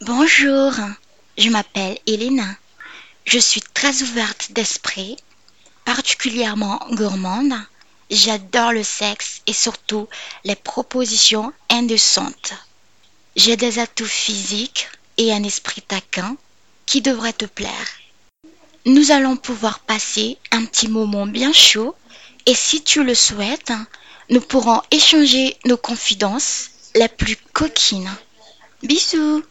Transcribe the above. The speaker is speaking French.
Bonjour, je m'appelle Elena. Je suis très ouverte d'esprit, particulièrement gourmande. J'adore le sexe et surtout les propositions indécentes. J'ai des atouts physiques et un esprit taquin qui devrait te plaire. Nous allons pouvoir passer un petit moment bien chaud et si tu le souhaites, nous pourrons échanger nos confidences les plus coquines. Bisous!